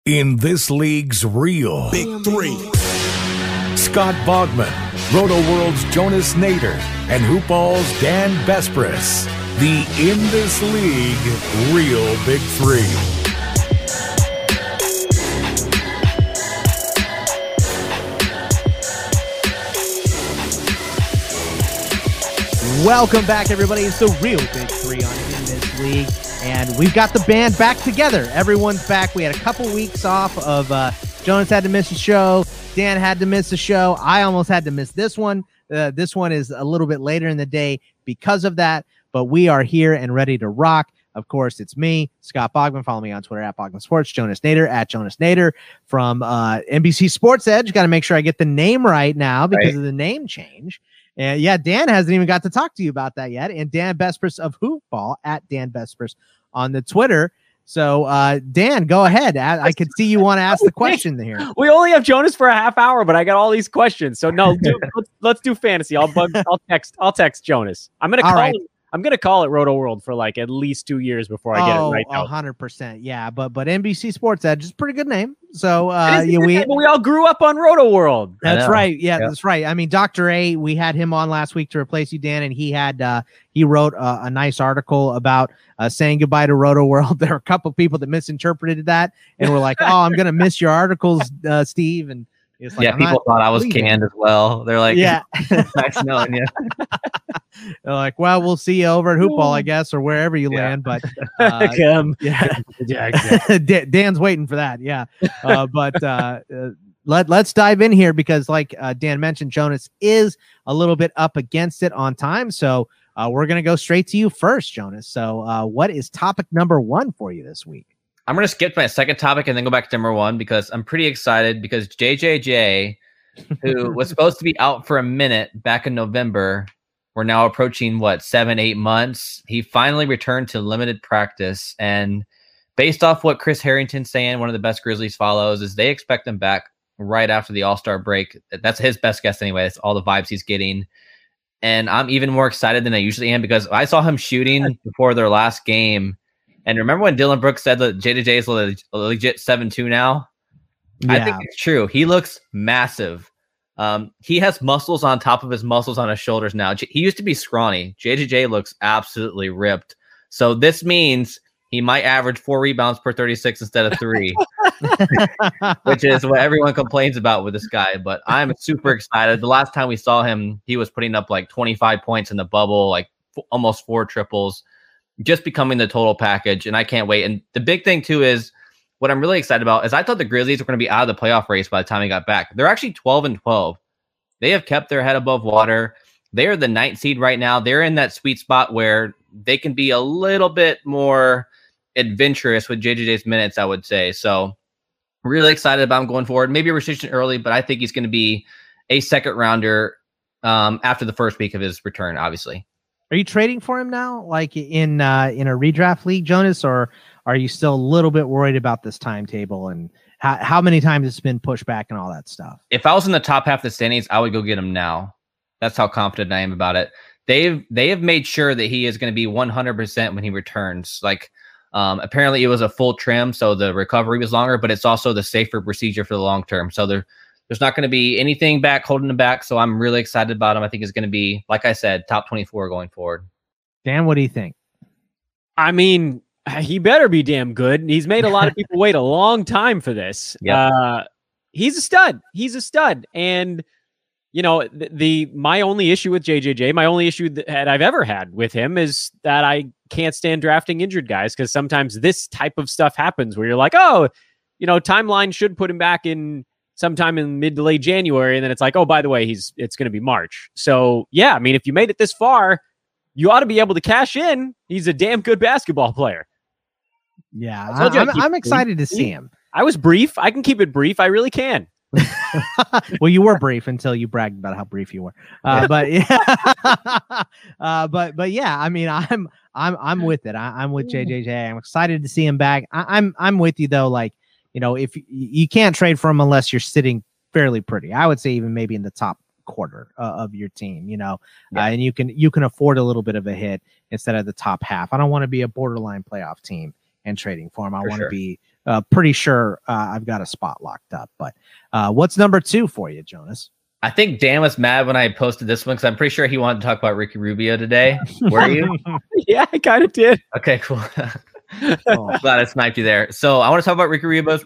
In this league's real Big Three, Scott Bogman, Roto World's Jonas Nader, and Hoopball's Dan Bespris. The In This League real Big Three. Welcome back, everybody. It's the real Big Three on In This League. And we've got the band back together. Everyone's back. We had a couple weeks off of Jonas had to miss a show. Dan had to miss a show. I almost had to miss this one. This one is a little bit later in the day because of that. But we are here and ready to rock. Of course, it's me, Scott Bogman. Follow me on Twitter at Bogman Sports. Jonas Nader at Jonas Nader from NBC Sports Edge. Got to make sure I get the name right now because of the name change. And yeah, Dan hasn't even got to talk to you about that yet. And Dan Bespris of Hoopball at Dan Bespris on the Twitter. So, Dan, go ahead. I can see you want to ask the question here. We only have Jonas for a half hour, but I got all these questions. So no, let's do fantasy. I'll text Jonas. I'm gonna call it Roto World for like at least 2 years before I get it right now. 100%. Yeah, but NBC Sports Edge is a pretty good name. So we all grew up on Roto World. That's right. Yeah, that's right. I mean, Dr. A, we had him on last week to replace you, Dan, and he wrote a nice article about saying goodbye to Roto World. There are a couple people that misinterpreted that and were like, "Oh, I'm gonna miss your articles, Steve." And it's like, people thought I was canned as well. They're like, "Yeah, nice knowing you." They're like, "Well, we'll see you over at Hoopball, I guess, or wherever you land." But Dan's waiting for that. Yeah, let's dive in here because, like Dan mentioned, Jonas is a little bit up against it on time, so we're gonna go straight to you first, Jonas. So, what is topic number one for you this week? I'm going to skip my second topic and then go back to number one because I'm pretty excited because JJJ, who was supposed to be out for a minute back in November, we're now approaching, 7-8 months. He finally returned to limited practice. And based off what Chris Harrington's saying, one of the best Grizzlies follows, is they expect him back right after the All-Star break. That's his best guess anyway. That's all the vibes he's getting. And I'm even more excited than I usually am because I saw him shooting before their last game. And remember when Dylan Brooks said that JJJ is a legit 7'2" now? Yeah. I think it's true. He looks massive. He has muscles on top of his muscles on his shoulders now. He used to be scrawny. JJJ looks absolutely ripped. So this means he might average 4 rebounds per 36 instead of 3, which is what everyone complains about with this guy. But I'm super excited. The last time we saw him, he was putting up like 25 points in the bubble, like almost 4 triples. Just becoming the total package, and I can't wait. And the big thing, too, is what I'm really excited about is I thought the Grizzlies were going to be out of the playoff race by the time he got back. They're actually 12-12. They have kept their head above water. They are the 9th seed right now. They're in that sweet spot where they can be a little bit more adventurous with JJJ's minutes, I would say. So really excited about him going forward. Maybe a restriction early, but I think he's going to be a second rounder after the first week of his return, obviously. Are you trading for him now, like in a redraft league, Jonas, or are you still a little bit worried about this timetable and how many times it's been pushed back and all that stuff? If I was in the top half of the standings, I would go get him now. That's how confident I am about it. They have made sure that he is going to be 100% when he returns. Like apparently it was a full trim, so the recovery was longer, but it's also the safer procedure for the long term. So there's not going to be anything holding him back. So I'm really excited about him. I think it's going to be, like I said, top 24 going forward. Dan, what do you think? I mean, he better be damn good. He's made a lot of people wait a long time for this. Yep. He's a stud. And, my only issue with JJJ, my only issue that I've ever had with him is that I can't stand drafting injured guys because sometimes this type of stuff happens where you're like, timeline should put him back in sometime in mid to late January. And then it's like, oh, by the way, it's going to be March. So yeah, I mean, if you made it this far, you ought to be able to cash in. He's a damn good basketball player. Yeah. I'm excited to see him. I was brief. I can keep it brief. I really can. Well, you were brief until you bragged about how brief you were. But yeah, but yeah, I mean, I'm with it. I'm with JJJ. I'm excited to see him back. I'm with you though. Like, if you can't trade for him unless you're sitting fairly pretty, I would say even maybe in the top quarter of your team, and you can afford a little bit of a hit instead of the top half. I don't want to be a borderline playoff team and trading for him. I want to be pretty sure I've got a spot locked up. But what's number 2 for you, Jonas? I think Dan was mad when I posted this one because I'm pretty sure he wanted to talk about Ricky Rubio today. Were you? Yeah, I kind of did. Okay, cool. Glad I sniped you there. So I want to talk about Ricky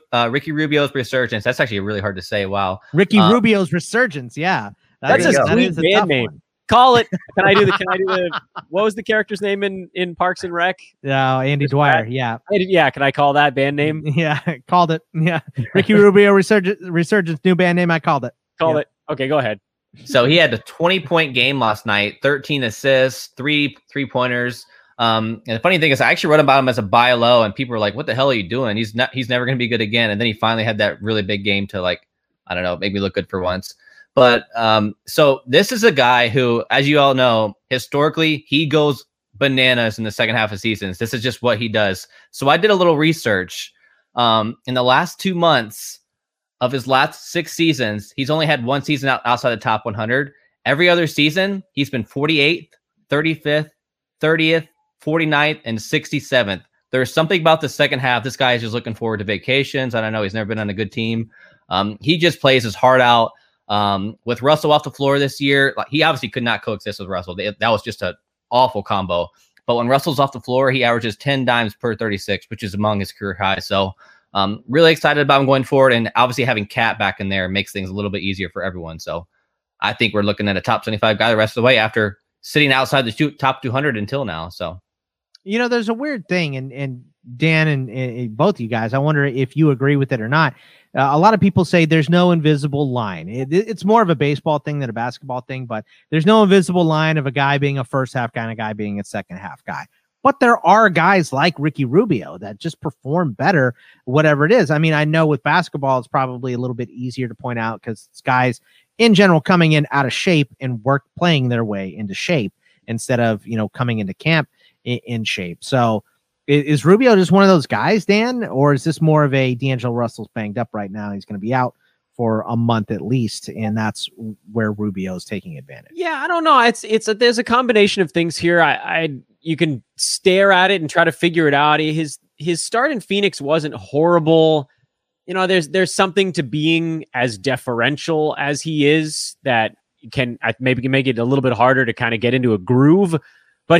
Rubio's resurgence. That's actually really hard to say. Wow. Ricky Rubio's resurgence. Yeah. That's a sweet band name. One. Call it. Can I do the what was the character's name in Parks and Rec? Andy Dwyer. Yeah. Yeah. Can I call that band name? Yeah. Called it. Yeah. Ricky Rubio resurgence, new band name. I called it. Called it. Okay, go ahead. So he had a 20-point game last night, 13 assists, 3 3-pointers. And the funny thing is, I actually wrote about him as a buy low, and people were like, "What the hell are you doing? He's never going to be good again." And then he finally had that really big game to, like, I don't know, make me look good for once. But so this is a guy who, as you all know, historically he goes bananas in the second half of seasons. This is just what he does. So I did a little research. In the last 2 months of his last 6 seasons, he's only had one season outside the top 100. Every other season, he's been 48th, 35th, 30th, 49th, and 67th. There's something about the second half. This guy is just looking forward to vacations. I don't know. He's never been on a good team. He just plays his heart out. With Russell off the floor this year, like, he obviously could not coexist with Russell. That was just an awful combo. But when Russell's off the floor, he averages 10 dimes per 36, which is among his career highs. So really excited about him going forward. And obviously having Cat back in there makes things a little bit easier for everyone. So I think we're looking at a top 75 guy the rest of the way after sitting outside the top 200 until now. So, you know, there's a weird thing, and Dan and both you guys, I wonder if you agree with it or not. A lot of people say there's no invisible line. It's more of a baseball thing than a basketball thing, but there's no invisible line of a guy being a first half guy and a guy being a second half guy. But there are guys like Ricky Rubio that just perform better, whatever it is. I mean, I know with basketball, it's probably a little bit easier to point out because it's guys in general coming in out of shape and playing their way into shape instead of, you know, coming into camp in shape. So is Rubio just one of those guys, Dan, or is this more of a D'Angelo Russell's banged up right now? He's going to be out for a month at least, and that's where Rubio is taking advantage. Yeah, I don't know. There's a combination of things here. You can stare at it and try to figure it out. His start in Phoenix wasn't horrible. You know, there's something to being as deferential as he is that can make it a little bit harder to kind of get into a groove. But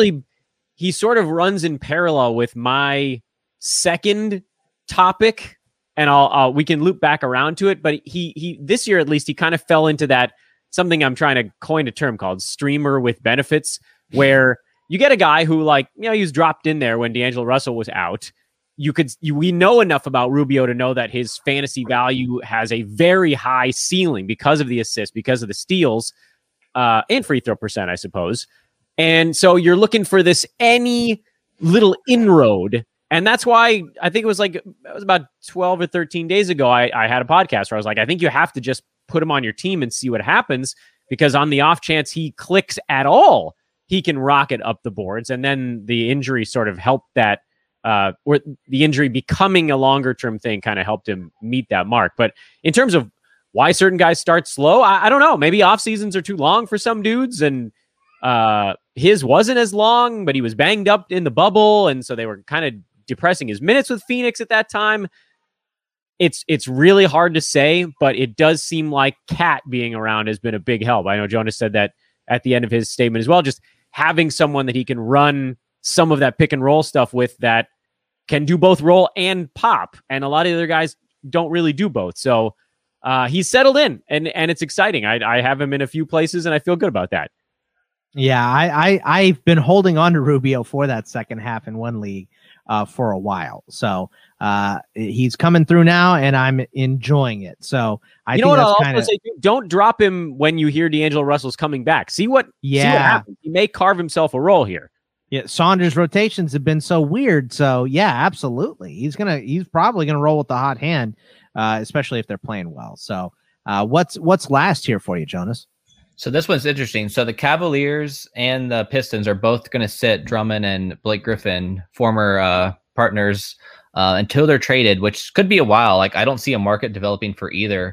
he sort of runs in parallel with my second topic, and we can loop back around to it. But he this year, at least, he kind of fell into that, something I'm trying to coin a term called streamer with benefits, where you get a guy who, like, you know, he was dropped in there when D'Angelo Russell was out. We know enough about Rubio to know that his fantasy value has a very high ceiling because of the assists, because of the steals, and free throw percent, I suppose. And so you're looking for this any little inroad. And that's why I think it was about 12 or 13 days ago, I had a podcast where I was like, I think you have to just put him on your team and see what happens, because on the off chance he clicks at all, he can rocket up the boards. And then the injury sort of helped that, or the injury becoming a longer term thing kind of helped him meet that mark. But in terms of why certain guys start slow, I don't know. Maybe off seasons are too long for some dudes, and his wasn't as long, but he was banged up in the bubble, and so they were kind of depressing his minutes with Phoenix at that time. It's really hard to say, but it does seem like Cat being around has been a big help. I know Jonas said that at the end of his statement as well, just having someone that he can run some of that pick and roll stuff with that can do both roll and pop, and a lot of the other guys don't really do both. So he's settled in, and it's exciting. I have him in a few places, and I feel good about that. Yeah, I've been holding on to Rubio for that second half in one league for a while. So he's coming through now, and I'm enjoying it. So I think that's kind of, don't drop him when you hear D'Angelo Russell's coming back. See what happens. He may carve himself a role here. Yeah, Saunders' rotations have been so weird. So yeah, absolutely. He's probably gonna roll with the hot hand, especially if they're playing well. So what's last here for you, Jonas? So this one's interesting. So the Cavaliers and the Pistons are both going to sit Drummond and Blake Griffin, former partners, until they're traded, which could be a while. Like, I don't see a market developing for either.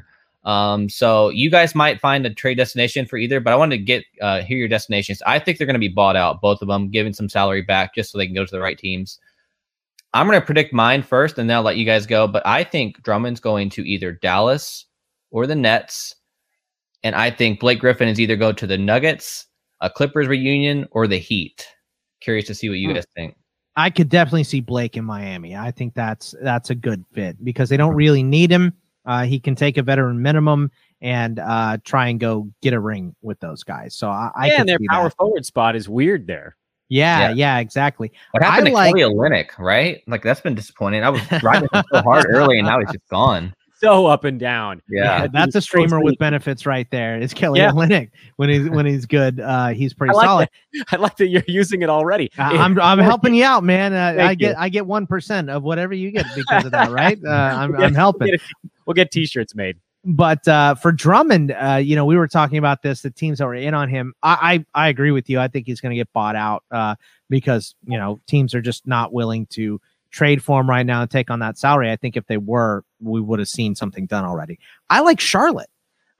So you guys might find a trade destination for either, but I wanted to hear your destinations. I think they're going to be bought out, both of them, giving some salary back just so they can go to the right teams. I'm going to predict mine first, and then I'll let you guys go. But I think Drummond's going to either Dallas or the Nets. And I think Blake Griffin is either go to the Nuggets, a Clippers reunion, or the Heat. Curious to see what you guys think. I could definitely see Blake in Miami. I think that's a good fit because they don't really need him. He can take a veteran minimum and try and go get a ring with those guys. So I and their power forward spot is weird there. Yeah, exactly. What happened to Kelly Olynyk, right? Like, that's been disappointing. I was riding him so hard early, and now he's just gone. So up and down. Yeah, that's a streamer with benefits right there. It's Kelly Olynyk when he's good. He's pretty solid. I like that you're using it already. I'm helping you out, man. I get 1% of whatever you get because of that, right? I'm helping. We'll get t-shirts made. But for Drummond, we were talking about this. The teams that were in on him. I agree with you. I think he's going to get bought out because teams are just not willing to trade for him right now and take on that salary. I think if they were, we would have seen something done already. I like Charlotte.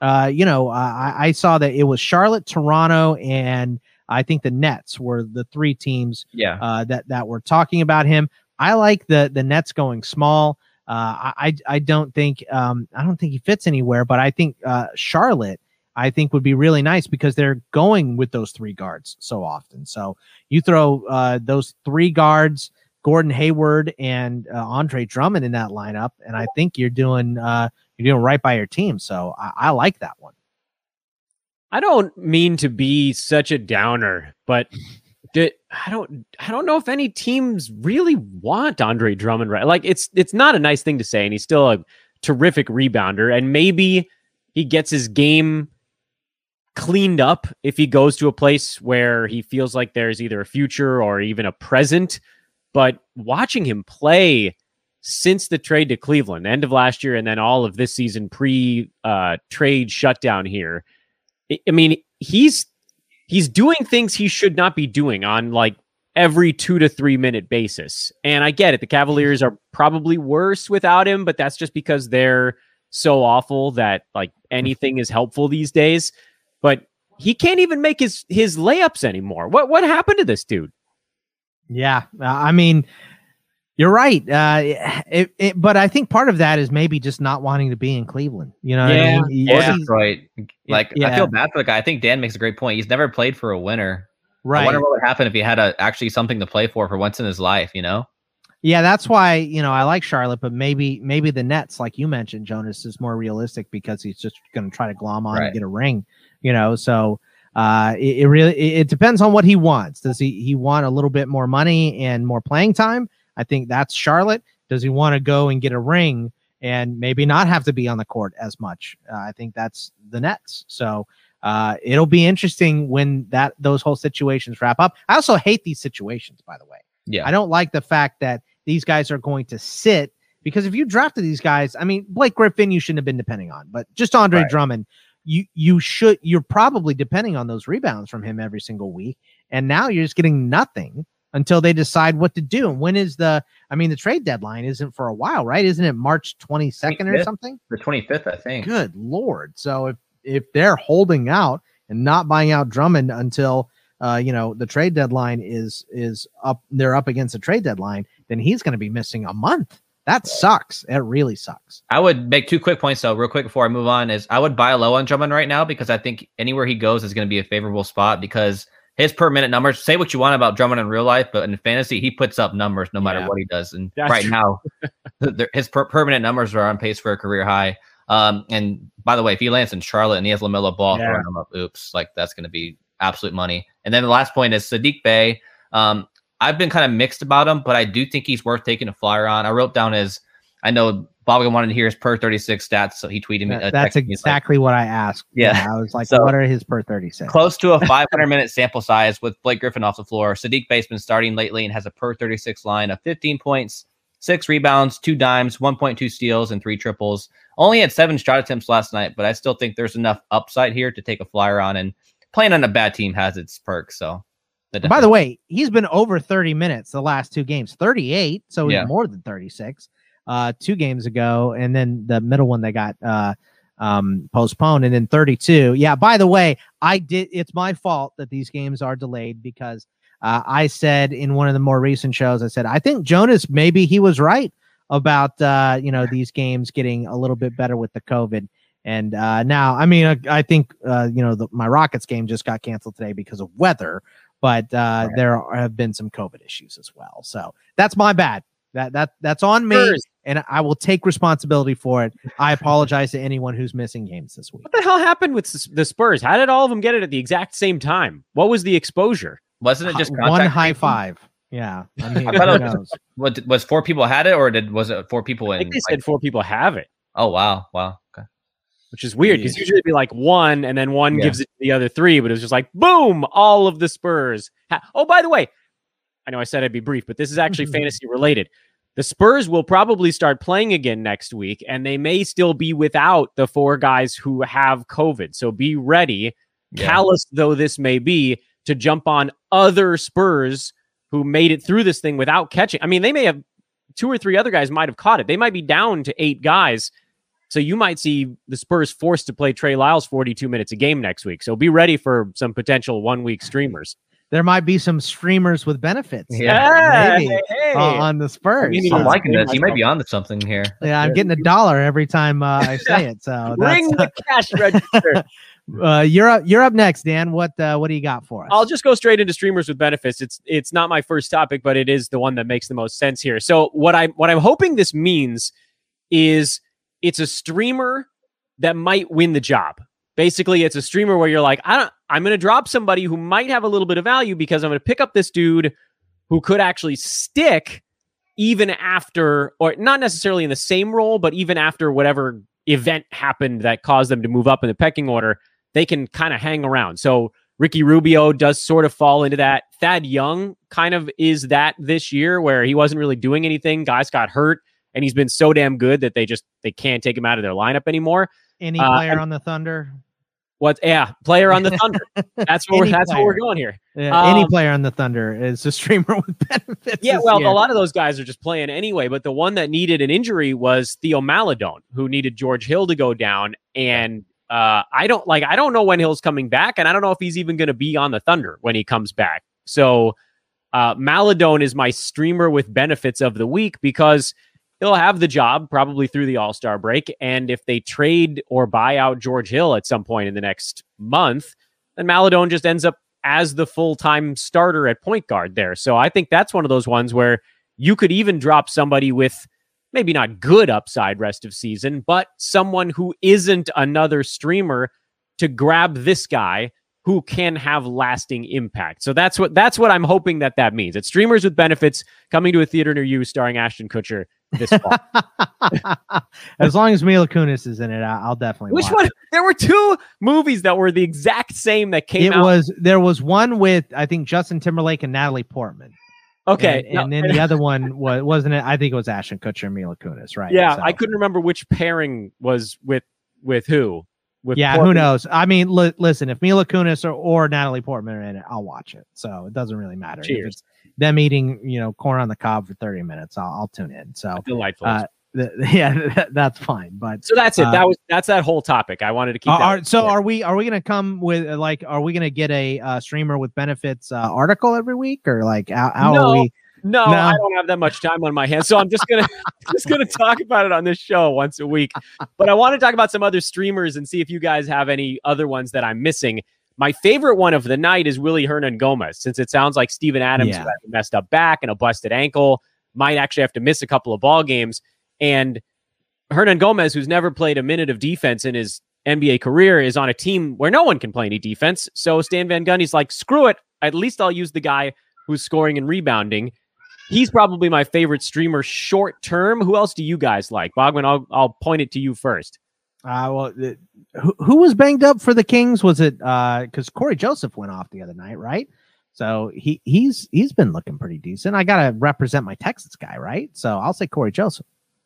I saw that it was Charlotte, Toronto, and I think the Nets were the three teams that were talking about him. I like the Nets going small. I don't think he fits anywhere, but I think Charlotte I think would be really nice because they're going with those three guards so often. So you throw those three guards, Gordon Hayward and Andre Drummond in that lineup, and I think you're doing right by your team. So I like that one. I don't mean to be such a downer, but I don't know if any teams really want Andre Drummond, right? Like it's not a nice thing to say, and he's still a terrific rebounder, and maybe he gets his game cleaned up if he goes to a place where he feels like there's either a future or even a present. But watching him play since the trade to Cleveland, end of last year, and then all of this season pre-trade shutdown here, I mean, he's doing things he should not be doing on like every 2 to 3 minute basis. And I get it. The Cavaliers are probably worse without him, but that's just because they're so awful that like anything is helpful these days. But he can't even make his layups anymore. What happened to this dude? Yeah. I mean, you're right. But I think part of that is maybe just not wanting to be in Cleveland. You know what I mean? That's right. Like, I feel bad for the guy. I think Dan makes a great point. He's never played for a winner. Right. I wonder what would happen if he had actually something to play for once in his life, Yeah, that's why, I like Charlotte, but maybe the Nets, like you mentioned, Jonas, is more realistic because he's just going to try to glom on and get a ring, so it depends on what he wants. Does he want a little bit more money and more playing time? I think that's Charlotte. Does he want to go and get a ring and maybe not have to be on the court as much? I think that's the Nets. So it'll be interesting when those whole situations wrap up. I also hate these situations, by the way. Yeah, I don't like the fact that these guys are going to sit because if you drafted these guys, I mean, Blake Griffin, you shouldn't have been depending on, but just Andre Drummond, you're probably depending on those rebounds from him every single week. And now you're just getting nothing until they decide what to do. And when is the trade deadline isn't for a while, right? Isn't it March 22nd or something? The 25th, I think. Good Lord. So if they're holding out and not buying out Drummond until the trade deadline is up, they're up against the trade deadline, then he's going to be missing a month. That sucks. It really sucks. I would make 2 quick points, though, real quick before I move on, is I would buy low on Drummond right now because I think anywhere he goes is going to be a favorable spot because his per minute numbers, say what you want about Drummond in real life, but in fantasy, he puts up numbers no matter what he does. And now, his per minute numbers are on pace for a career high. And by the way, if he lands in Charlotte and he has LaMelo Ball throwing him up, that's going to be absolute money. And then the last point is Saddiq Bey. I've been kind of mixed about him, but I do think he's worth taking a flyer on. I wrote down I know Bob wanted to hear his per 36 stats, so he tweeted me. That's exactly what I asked. Yeah. I was like, what are his per 36? Close to a 500-minute sample size with Blake Griffin off the floor. Saddiq Bey's been starting lately and has a per 36 line of 15 points, 6 rebounds, 2 dimes, 1.2 steals, and 3 triples. Only had 7 shot attempts last night, but I still think there's enough upside here to take a flyer on, and playing on a bad team has its perks, so. By the way, he's been over 30 minutes the last 2 games, 38. So he's more than 36 2 games ago. And then the middle one they got postponed, and then 32. Yeah. By the way, it's my fault that these games are delayed because I said in one of the more recent shows, I said, I think Jonas, maybe he was right about, these games getting a little bit better with the COVID. And now, I mean, I think, my Rockets game just got canceled today because of weather, but there have been some COVID issues as well. So that's my bad. That's on me, and I will take responsibility for it. I apologize to anyone who's missing games this week. What the hell happened with the Spurs? How did all of them get it at the exact same time? What was the exposure? Wasn't it just one high five? Yeah, I mean, I thought was 4 people had it, or was it 4 people? I think they said 4 people have it. Oh wow, okay. Which is weird because usually it'd be like 1, and then 1 gives it to the other 3, but it was just like boom, all of the Spurs. Oh, by the way, I know I said I'd be brief, but this is actually fantasy related. The Spurs will probably start playing again next week, and they may still be without the 4 guys who have COVID. So be ready, callous though this may be, to jump on other Spurs who made it through this thing without catching. I mean, they may have 2 or 3 other guys might have caught it. They might be down to 8 guys. So you might see the Spurs forced to play Trey Lyles 42 minutes a game next week. So be ready for some potential 1-week streamers. There might be some streamers with benefits. Maybe, on the Spurs. I'm liking this. You might be on to something here. Yeah, I'm getting $1 every time I say it. So ring the cash register. You're up next, Dan. What do you got for us? I'll just go straight into streamers with benefits. It's not my first topic, but it is the one that makes the most sense here. So what I'm hoping this means is it's a streamer that might win the job. Basically, it's a streamer where you're like, I'm going to drop somebody who might have a little bit of value because I'm going to pick up this dude who could actually stick even after, or not necessarily in the same role, but even after whatever event happened that caused them to move up in the pecking order, they can kind of hang around. So Ricky Rubio does sort of fall into that. Thad Young kind of is that this year where he wasn't really doing anything. Guys got hurt, and he's been so damn good that they can't take him out of their lineup anymore. Any player on the Thunder? Player on the Thunder. That's where we're going here. Yeah, any player on the Thunder is a streamer with benefits. Yeah, well, a lot of those guys are just playing anyway, but the one that needed an injury was Theo Maledon, who needed George Hill to go down. And I don't know when Hill's coming back, and I don't know if he's even going to be on the Thunder when he comes back. So Maledon is my streamer with benefits of the week because he'll have the job probably through the All-Star break. And if they trade or buy out George Hill at some point in the next month, then Maledon just ends up as the full-time starter at point guard there. So I think that's one of those ones where you could even drop somebody with maybe not good upside rest of season, but someone who isn't another streamer to grab this guy who can have lasting impact. So that's what I'm hoping that means. It's streamers with benefits coming to a theater near you starring Ashton Kutcher this fall. As long as Mila Kunis is in it, I'll definitely watch one? it. There were 2 movies that were the exact same that came out. There was one with, I think, Justin Timberlake and Natalie Portman. Okay. And then the other one wasn't it? I think it was Ashton Kutcher and Mila Kunis, right? Yeah, so I couldn't remember which pairing was with who. Portman. Who knows? I mean, listen, if Mila Kunis or Natalie Portman are in it, I'll watch it. So it doesn't really matter. Cheers. If it's them eating, corn on the cob for 30 minutes, I'll tune in. So delightful. That's fine. But so that's it. That's that whole topic. I wanted to keep. Are we going to come with are we going to get a streamer with benefits article every week, or like how are we? No, I don't have that much time on my hands, so I'm just gonna talk about it on this show once a week. But I want to talk about some other streamers and see if you guys have any other ones that I'm missing. My favorite one of the night is Willy Hernangomez, since it sounds like Steven Adams who had a messed up back and a busted ankle might actually have to miss a couple of ball games. And Hernangomez, who's never played a minute of defense in his NBA career, is on a team where no one can play any defense. So Stan Van Gundy's like, screw it. At least I'll use the guy who's scoring and rebounding. He's probably my favorite streamer short term. Who else do you guys like? Bogman, I'll point it to you first. Who was banged up for the Kings? Was it because Corey Joseph went off the other night, right? So he's been looking pretty decent. I gotta represent my Texas guy, right? So I'll say Corey Joseph.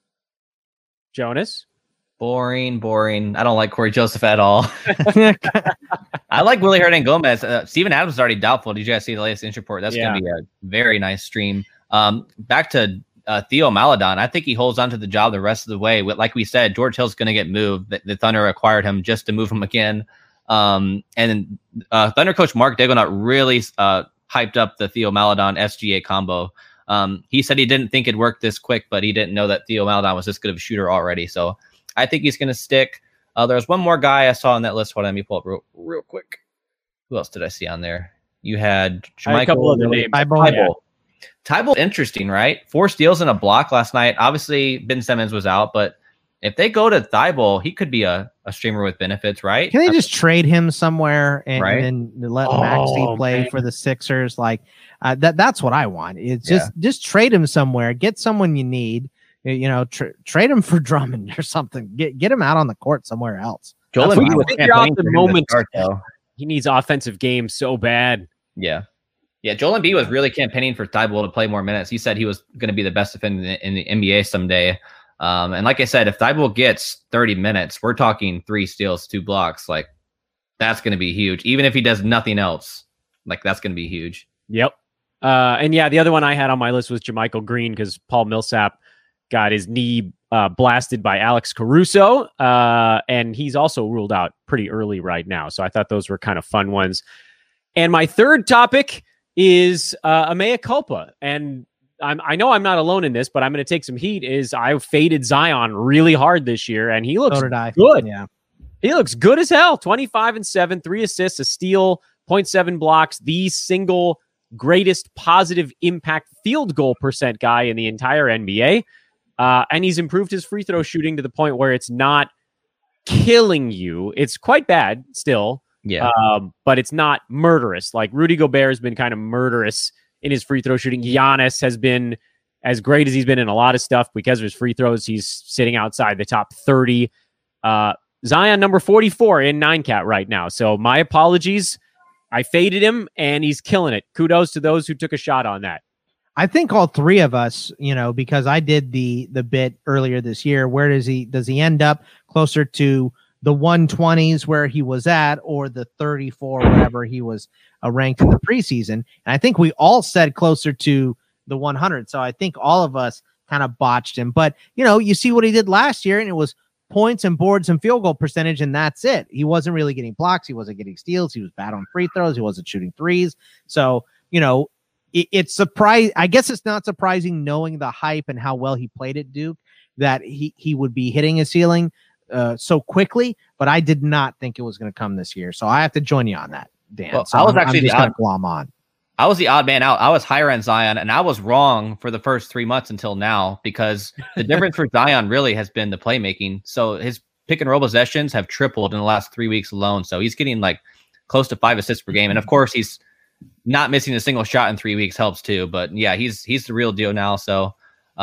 Jonas? Boring. I don't like Corey Joseph at all. I like Willy Hernangomez. Steven Adams is already doubtful. Did you guys see the latest injury report? That's going to be a very nice stream. Back to Theo Maledon. I think he holds on to the job the rest of the way. Like we said, George Hill's going to get moved. The Thunder acquired him just to move him again. And Thunder coach Mark Daigneault really hyped up the Theo Maledon SGA combo. He said he didn't think it'd work this quick, but he didn't know that Theo Maledon was this good of a shooter already. So I think he's going to stick. There's one more guy I saw on that list. Hold on, let me pull up real quick. Who else did I see on there? You had a couple other names. Thybulle, interesting, right? 4 steals and a block last night. Obviously, Ben Simmons was out, but if they go to Thybulle, he could be a streamer with benefits, right? Can they just trade him somewhere and then let Maxey play for the Sixers? Like that's what I want. It's just trade him somewhere. Get someone you need. Trade him for Drummond or something. Get him out on the court somewhere else. Joel Embiid was campaigning the moment. He needs offensive game so bad. Yeah. Joel Embiid was really campaigning for Thybulle to play more minutes. He said he was going to be the best defender in the NBA someday. And like I said, if Thybulle gets 30 minutes, we're talking 3 steals, 2 blocks. Like, that's going to be huge. Even if he does nothing else, like, that's going to be huge. Yep. The other one I had on my list was JaMychal Green, because Paul Millsap got his knee blasted by Alex Caruso, and he's also ruled out pretty early right now. So I thought those were kind of fun ones. And my third topic is a mea culpa. And I know I'm not alone in this, but I'm going to take some heat. I faded Zion really hard this year, and he looks good. Yeah, he looks good as hell. 25-7, 3 assists, a steal, 0.7 blocks. The single greatest positive impact field goal percent guy in the entire NBA. And he's improved his free throw shooting to the point where it's not killing you. It's quite bad still. Yeah. But it's not murderous. Like Rudy Gobert has been kind of murderous in his free throw shooting. Giannis has been as great as he's been in a lot of stuff because of his free throws. He's sitting outside the top 30. Zion number 44 in 9-cat right now. So my apologies. I faded him and he's killing it. Kudos to those who took a shot on that. I think all 3 of us, because I did the bit earlier this year, where does he end up closer to the 120s where he was at, or the 34, whatever he was ranked in the preseason? And I think we all said closer to the 100. So I think all of us kind of botched him. But, you see what he did last year, and it was points and boards and field goal percentage, and that's it. He wasn't really getting blocks. He wasn't getting steals. He was bad on free throws. He wasn't shooting threes. So, it's surprising. I guess it's not surprising, knowing the hype and how well he played at Duke, that he would be hitting his ceiling so quickly, but I did not think it was going to come this year. So I have to join you on that, Dan. Well, so I was actually the odd glom on. I was the odd man out. I was higher on Zion, and I was wrong for the first 3 months until now, because the difference for Zion really has been the playmaking. So his pick and roll possessions have tripled in the last 3 weeks alone. So he's getting like close to 5 assists per game. And of course, he's not missing a single shot in 3 weeks helps too. But yeah, he's the real deal now. So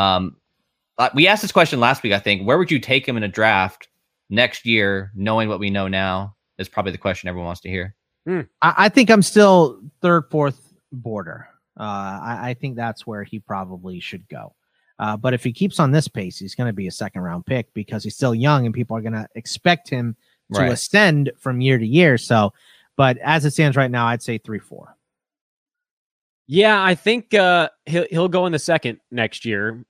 we asked this question last week, I think. Where would you take him in a draft next year, knowing what we know now? Is probably the question everyone wants to hear. I think I'm still 3rd, 4th border. I think that's where he probably should go. But if he keeps on this pace, he's going to be a 2nd round pick, because he's still young and people are going to expect him to ascend from year to year. So, but as it stands right now, I'd say 3, 4. Yeah, I think he'll go in the 2nd next year.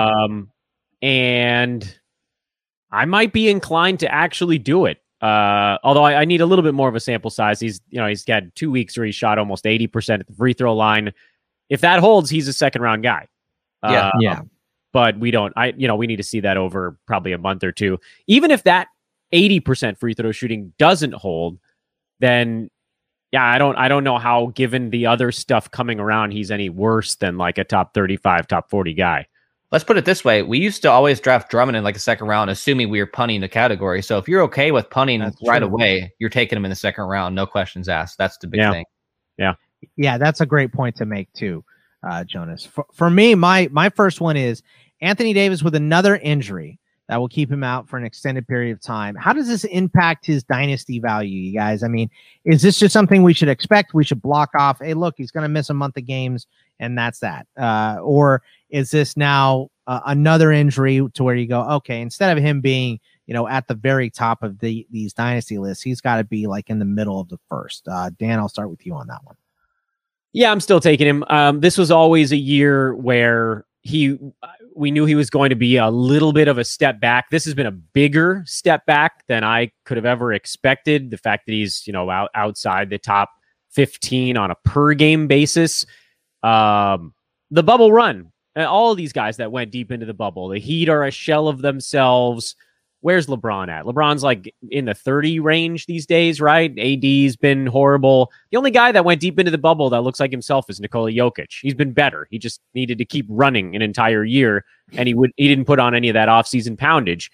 And I might be inclined to actually do it. Although I need a little bit more of a sample size. He's got 2 weeks where he shot almost 80% at the free throw line. If that holds, he's a 2nd round guy. Yeah. But we don't. We need to see that over probably a month or two. Even if that 80% free throw shooting doesn't hold, then yeah, I don't know how, given the other stuff coming around, he's any worse than like a top 35, top 40 guy. Let's put it this way. We used to always draft Drummond in like the 2nd round, assuming we were punting the category. So if you're okay with punting right away, you're taking him in the 2nd round. No questions asked. That's the big thing. Yeah, that's a great point to make too, Jonas. For me, my first one is Anthony Davis with another injury that will keep him out for an extended period of time. How does this impact his dynasty value, you guys? I mean, is this just something we should expect? We should block off, hey, look, he's going to miss a month of games, and that's that. Or is this now another injury to where you go, okay, instead of him being, at the very top of these dynasty lists, he's got to be like in the middle of the first. Dan, I'll start with you on that one. Yeah, I'm still taking him. This was always a year where we knew he was going to be a little bit of a step back. This has been a bigger step back than I could have ever expected. The fact that he's, outside the top 15 on a per game basis. The bubble run, all of these guys that went deep into the bubble, the Heat are a shell of themselves. Where's LeBron at? LeBron's like in the 30 range these days, right? AD's been horrible. The only guy that went deep into the bubble that looks like himself is Nikola Jokic. He's been better. He just needed to keep running an entire year, and he didn't put on any of that offseason poundage.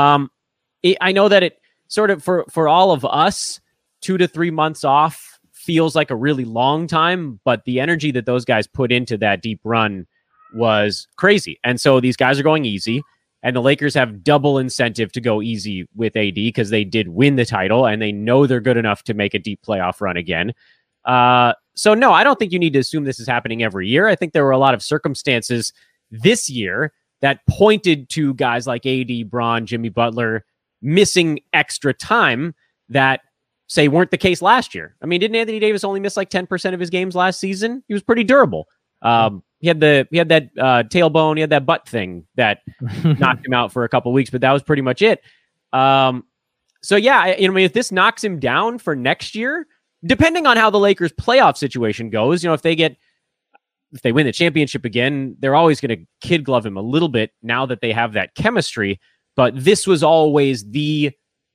I know that it sort of for all of us, 2 to 3 months off feels like a really long time, but the energy that those guys put into that deep run was crazy. And so these guys are going easy. And the Lakers have double incentive to go easy with AD because they did win the title and they know they're good enough to make a deep playoff run again. So no, I don't think you need to assume this is happening every year. I think there were a lot of circumstances this year that pointed to guys like AD, Bron, Jimmy Butler missing extra time that, say, weren't the case last year. I mean, didn't Anthony Davis only miss like 10% of his games last season? He was pretty durable. He had that tailbone, he had that butt thing that knocked him out for a couple of weeks, but that was pretty much it. So yeah, if this knocks him down for next year, depending on how the Lakers playoff situation goes, if they win the championship again, they're always going to kid glove him a little bit now that they have that chemistry. But this was always the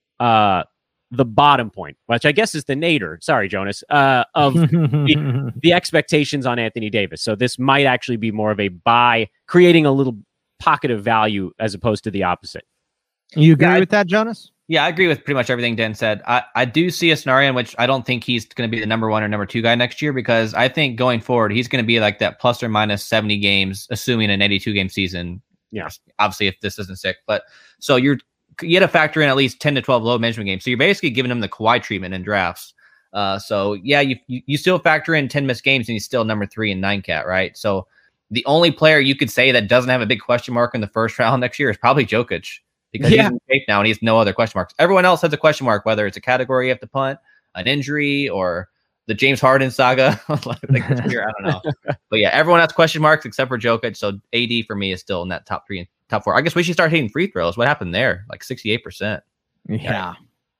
bottom point, which I guess is the nadir. Sorry, Jonas, of the expectations on Anthony Davis. So this might actually be more of a buy, creating a little pocket of value as opposed to the opposite. You agree with that, Jonas? Yeah, I agree with pretty much everything Dan said. I do see a scenario in which I don't think he's going to be the number 1 or number 2 guy next year, because I think going forward, he's going to be like that plus or minus 70 games, assuming an 82 game season. Yeah. Obviously, if this isn't sick. But so you got to factor in at least 10 to 12 low management games. So you're basically giving him the Kawhi treatment in drafts. So yeah, you still factor in 10 missed games and he's still number 3 in 9 cat, right? So the only player you could say that doesn't have a big question mark in the first round next year is probably Jokic, because he's in shape now and he has no other question marks. Everyone else has a question mark, whether it's a category you have to punt, an injury, or the James Harden saga. Like this year, I don't know. But yeah, everyone has question marks except for Jokic. So AD for me is still in that top 3 and top 4. I guess we should start hitting free throws. What happened there? Like 68%. Yeah.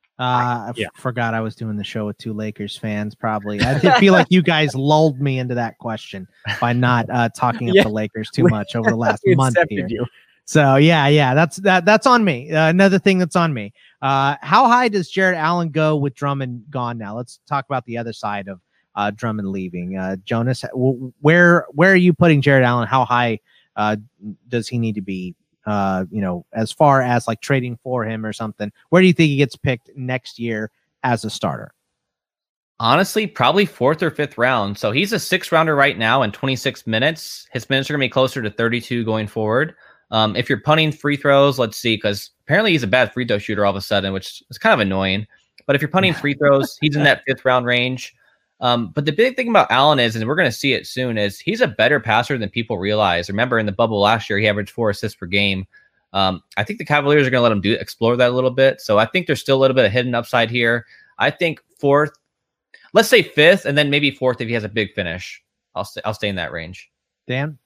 I forgot I was doing the show with 2 Lakers fans. Probably. I feel like you guys lulled me into that question by not talking up the Lakers too much over the last month here. So yeah, that's on me. Another thing that's on me. How high does Jared Allen go with Drummond gone now? Let's talk about the other side of Drummond leaving. Jonas, where are you putting Jared Allen? How high does he need to be? As far as like trading for him or something, where do you think he gets picked next year as a starter? Honestly, probably 4th or 5th round. So he's a 6th rounder right now in 26 minutes. His minutes are going to be closer to 32 going forward. If you're punting free throws, let's see, because apparently he's a bad free throw shooter all of a sudden, which is kind of annoying. But if you're punting free throws, he's in that 5th round range. But the big thing about Allen is, and we're going to see it soon, is he's a better passer than people realize. Remember, in the bubble last year, he averaged 4 assists per game. I think the Cavaliers are going to let him explore that a little bit. So I think there's still a little bit of hidden upside here. I think 4th, let's say 5th, and then maybe 4th if he has a big finish. I'll stay in that range. Dan?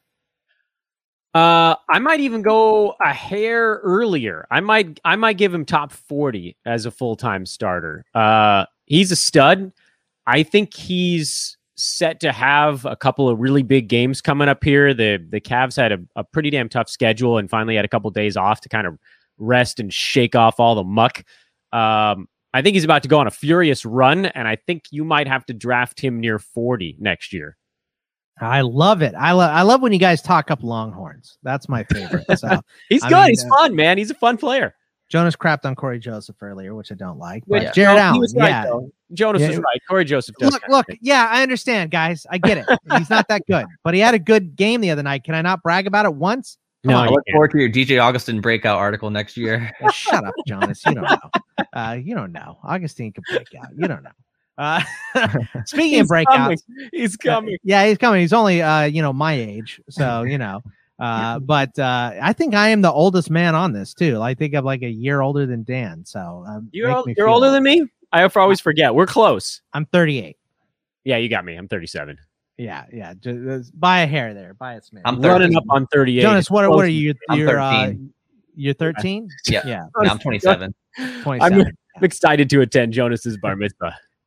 I might even go a hair earlier. I might give him top 40 as a full-time starter. He's a stud. I think he's set to have a couple of really big games coming up here. The Cavs had a pretty damn tough schedule and finally had a couple days off to kind of rest and shake off all the muck. I think he's about to go on a furious run, and I think you might have to draft him near 40 next year. I love it. I love when you guys talk up Longhorns. That's my favorite. So he's good. He's fun, man. He's a fun player. Jonas crapped on Corey Joseph earlier, which I don't like. But yeah. Jared Allen, was right, though. Jonas was right. Corey Joseph does. Look. Yeah, I understand, guys. I get it. He's not that good, but he had a good game the other night. Can I not brag about it once? No, I look forward to your DJ Augustin breakout article next year. Well, shut up, Jonas. You don't know. You don't know. Augustine can break out. You don't know. Speaking of breakouts, he's coming. Yeah, he's coming. He's only my age, so but I think I am the oldest man on this too. I think I'm like a year older than Dan. So you're older than me. I always forget. We're close. I'm 38. Yeah, you got me. I'm 37. Yeah. Just by a hair there. By a smidge. I'm running up on 38. Jonas, what are you? You're 13. Yeah. I'm 27. 27. I'm excited to attend Jonas's bar mitzvah.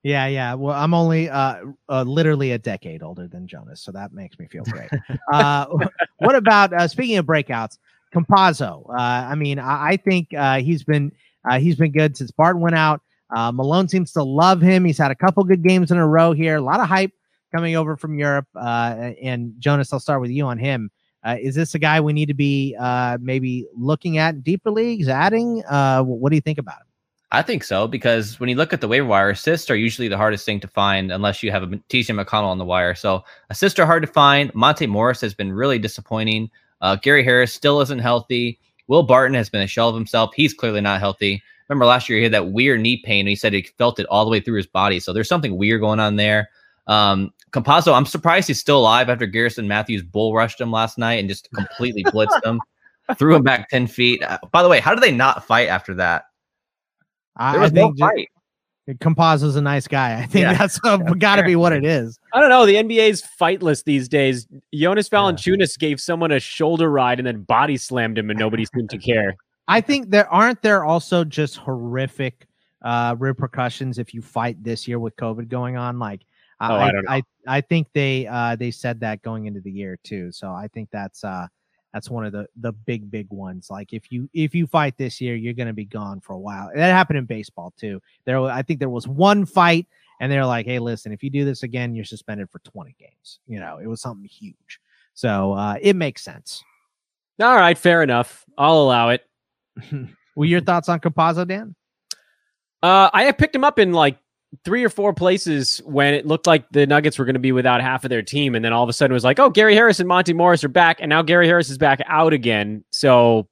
Yeah. Well, I'm only literally a decade older than Jonas, so that makes me feel great. What about speaking of breakouts, Campazzo? I think he's been good since Barton went out. Malone seems to love him. He's had a couple good games in a row here. A lot of hype coming over from Europe. And Jonas, I'll start with you on him. Is this a guy we need to be maybe looking at in deeper leagues, adding? What do you think about him? I think so, because when you look at the waiver wire, assists are usually the hardest thing to find unless you have a TJ McConnell on the wire. So assists are hard to find. Monte Morris has been really disappointing. Gary Harris still isn't healthy. Will Barton has been a shell of himself. He's clearly not healthy. Remember last year he had that weird knee pain and he said he felt it all the way through his body. So there's something weird going on there. Campazzo, I'm surprised he's still alive after Garrison Matthews bull rushed him last night and just completely blitzed him, threw him back 10 feet. By the way, how did they not fight after that? There was no fight. Campazzo's a nice guy. I think that's got to be what it is. I don't know. The NBA's fightless these days. Jonas Valanciunas gave someone a shoulder ride and then body slammed him, and nobody seemed to care. I think there also just horrific repercussions if you fight this year with COVID going on. Like, I don't know. I think they said that going into the year too. So I think that's one of the big ones. Like if you fight this year, you're going to be gone for a while. That happened in baseball too. I think there was one fight and they're like, hey, listen, if you do this again, you're suspended for 20 games. It was something huge. So it makes sense. All right. Fair enough. I'll allow it. Well, your thoughts on Campazzo, Dan? I have picked him up in like 3 or 4 places when it looked like the Nuggets were going to be without half of their team. And then all of a sudden it was like, oh, Gary Harris and Monte Morris are back. And now Gary Harris is back out again. So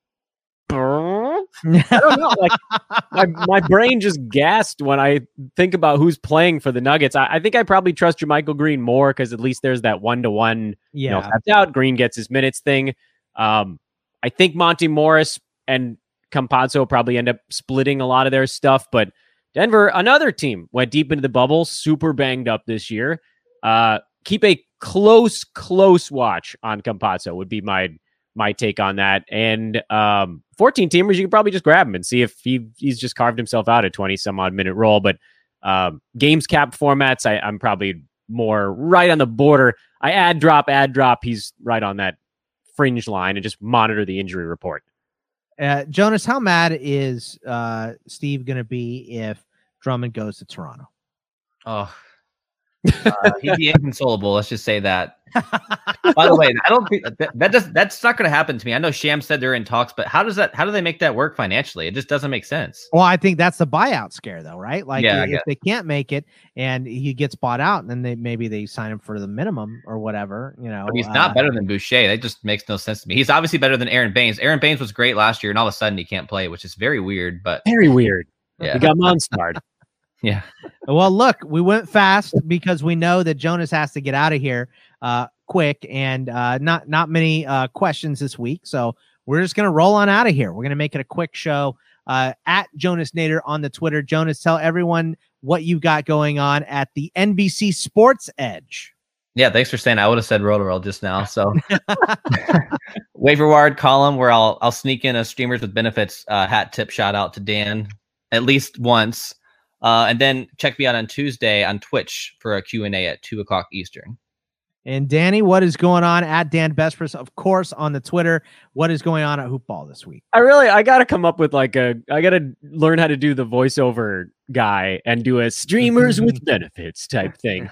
I don't know. Like my brain just gasped when I think about who's playing for the Nuggets. I think I probably trust Jermichael Green more because at least there's that 1-to-1. That's out. Green gets his minutes thing. I think Monte Morris and Campazzo probably end up splitting a lot of their stuff, but Denver, another team, went deep into the bubble, super banged up this year. Keep a close watch on Campazzo would be my take on that. And 14 teamers, you can probably just grab him and see if he's just carved himself out a 20-some-odd minute role. But games capped formats, I'm probably more right on the border. I add drop. He's right on that fringe line and just monitor the injury report. Jonas, how mad is Steve going to be if Drummond goes to Toronto? Oh, he'd be inconsolable. Let's just say that. By the way, I don't think that's not going to happen to me. I know Sham said they're in talks, but how do they make that work financially? It just doesn't make sense. Well, I think that's the buyout scare, though, right? Like if they can't make it and he gets bought out, and then maybe they sign him for the minimum or whatever. But he's not better than Boucher. That just makes no sense to me. He's obviously better than Aaron Baines. Aaron Baines was great last year, and all of a sudden he can't play, which is very weird. But very weird. Yeah, he got Monstarred. Yeah. Well, look, we went fast because we know that Jonas has to get out of here quick, and not many questions this week. So we're just going to roll on out of here. We're going to make it a quick show. At Jonas Nader on the Twitter. Jonas, tell everyone what you got going on at the NBC Sports Edge. Yeah, thanks for saying. I would have said Roto-World just now. So waiver wire column where I'll sneak in a Streamers with Benefits hat tip shout out to Dan at least once. And then check me out on Tuesday on Twitch for a Q&A at 2:00 Eastern. And Danny, what is going on at Dan Besbris, of course, on the Twitter? What is going on at Hoopball this week? I got to come up with I got to learn how to do the voiceover guy and do a Streamers with Benefits type thing.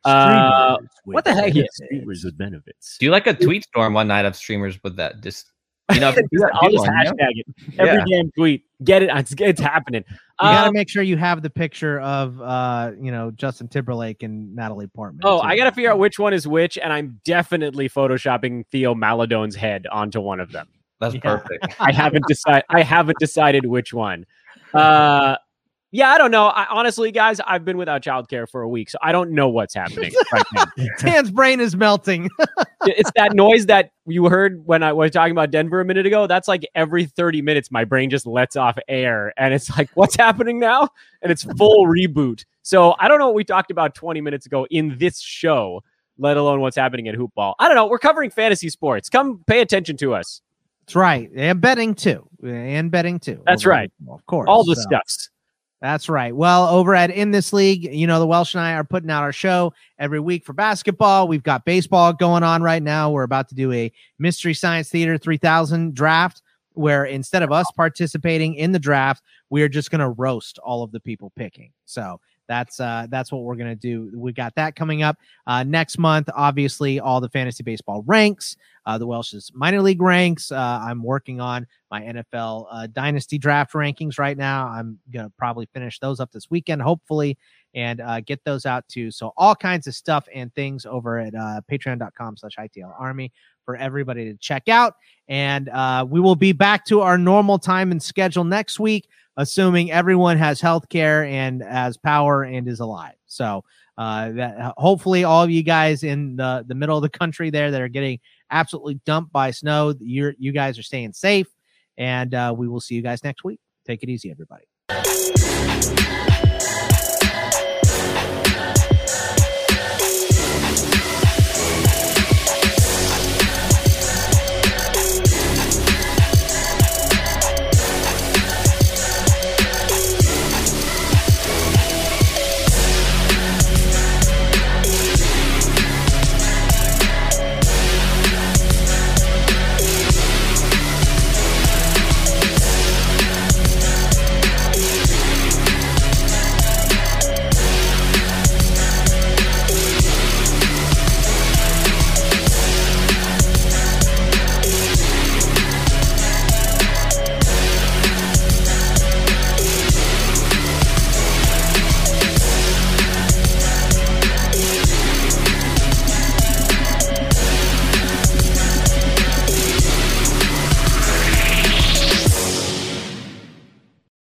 What the heck is Streamers with Benefits? Do you like a tweet storm one night of Streamers with that? I'll just hashtag it. Every damn tweet. Get it. It's happening. You got to make sure you have the picture of, Justin Timberlake and Natalie Portman. Oh, I got to figure out which one is which, and I'm definitely photoshopping Theo Maladone's head onto one of them. That's perfect. I haven't decided which one. Yeah, I don't know. Honestly, guys, I've been without childcare for a week, so I don't know what's happening right now. Dan's brain is melting. It's that noise that you heard when I was talking about Denver a minute ago. That's like every 30 minutes, my brain just lets off air, and it's like, what's happening now? And it's full reboot. So I don't know what we talked about 20 minutes ago in this show, let alone what's happening at Hoopball. I don't know. We're covering fantasy sports. Come pay attention to us. That's right. And betting too. That's right. Of course. All the stuffs. That's right. Well, over at In This League, the Welsh and I are putting out our show every week for basketball. We've got baseball going on right now. We're about to do a Mystery Science Theater 3000 draft, where instead of us participating in the draft, we're just going to roast all of the people picking. So that's what we're going to do. We got that coming up next month. Obviously, all the fantasy baseball ranks, the Welsh's minor league ranks. I'm working on my NFL dynasty draft rankings right now. I'm going to probably finish those up this weekend, hopefully, and get those out too. So all kinds of stuff and things over at patreon.com/ITL Army for everybody to check out. And we will be back to our normal time and schedule next week, assuming everyone has health care and has power and is alive. So that hopefully all of you guys in the middle of the country there that are getting absolutely dumped by snow, you guys are staying safe. And we will see you guys next week. Take it easy, everybody.